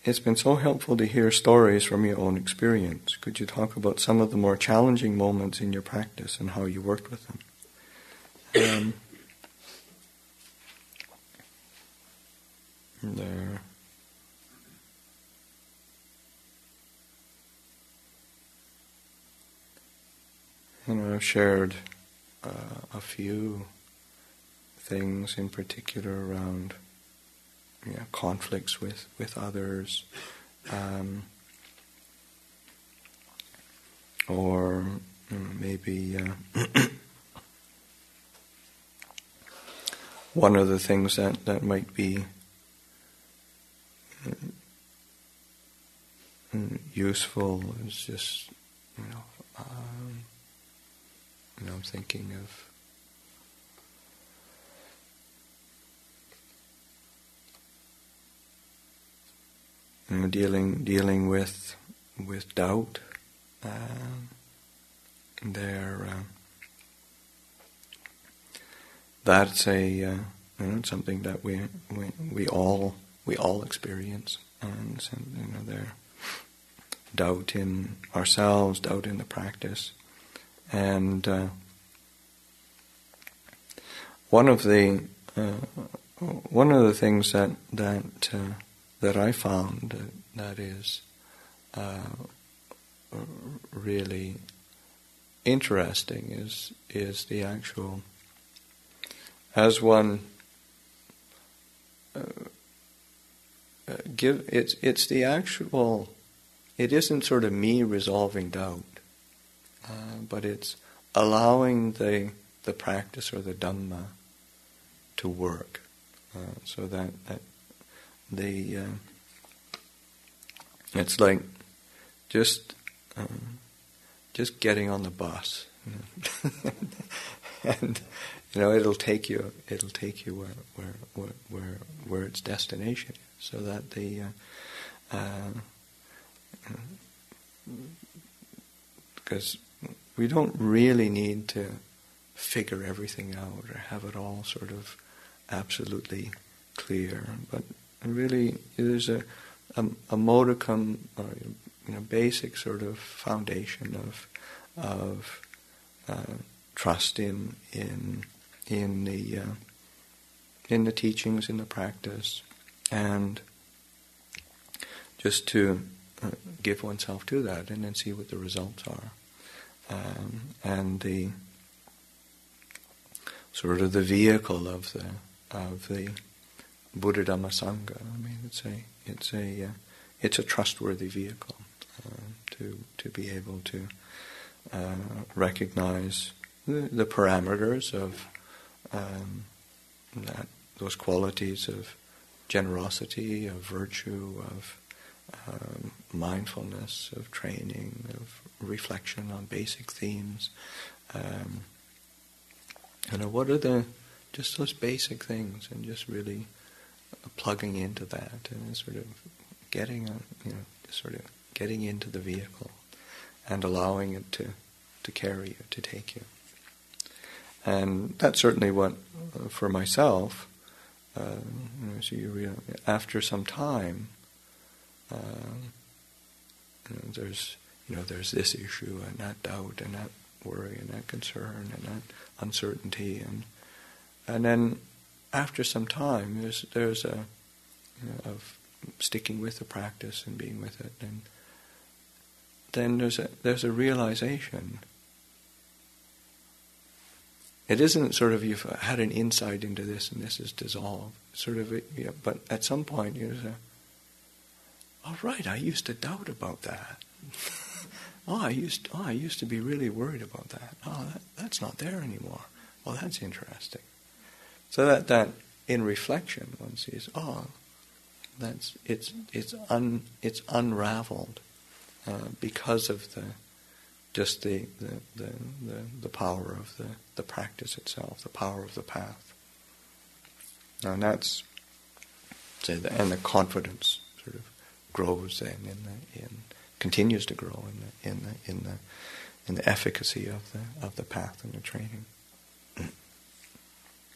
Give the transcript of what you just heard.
it's been so helpful to hear stories from your own experience. Could you talk about some of the more challenging moments in your practice and how you worked with them? There. I've shared a few things in particular around conflicts with others, or maybe one of the things that might be useful is just I'm thinking of dealing with doubt. That's something that we all experience, and there doubt in ourselves, doubt in the practice, and one of the things that I found that is really interesting is the actual, as one it's the actual. It isn't sort of me resolving doubt, but it's allowing the practice or the Dhamma to work, so that it's like just getting on the bus, and it'll take you where its destination is, so that because we don't really need to figure everything out or have it all sort of absolutely clear, but really there's a modicum or basic sort of foundation of trust in the teachings, in the practice, and just to give oneself to that and then see what the results are, and the sort of the vehicle of the Buddha Dhamma Sangha. I mean, it's a trustworthy vehicle to be able to recognize the parameters of those qualities of generosity, of virtue, of mindfulness, of training, of reflection on basic themes. What are just those basic things, and just really plugging into that, and sort of getting into the vehicle and allowing it to carry you, to take you. And that's certainly what, for myself, so you realize, after some time, there's this issue and that doubt and that worry and that concern and that uncertainty, and then after some time there's a of sticking with the practice and being with it, and then there's a realization. It isn't sort of you've had an insight into this and this is dissolved. Sort of, but at some point you say, "Oh right, I used to doubt about that. I used to be really worried about that. Oh, that's not there anymore. Well, that's interesting." So that in reflection one sees, it's unraveled because of the power of the practice itself, the power of the path. And that's and the confidence sort of grows then continues to grow in the efficacy of the path and the training.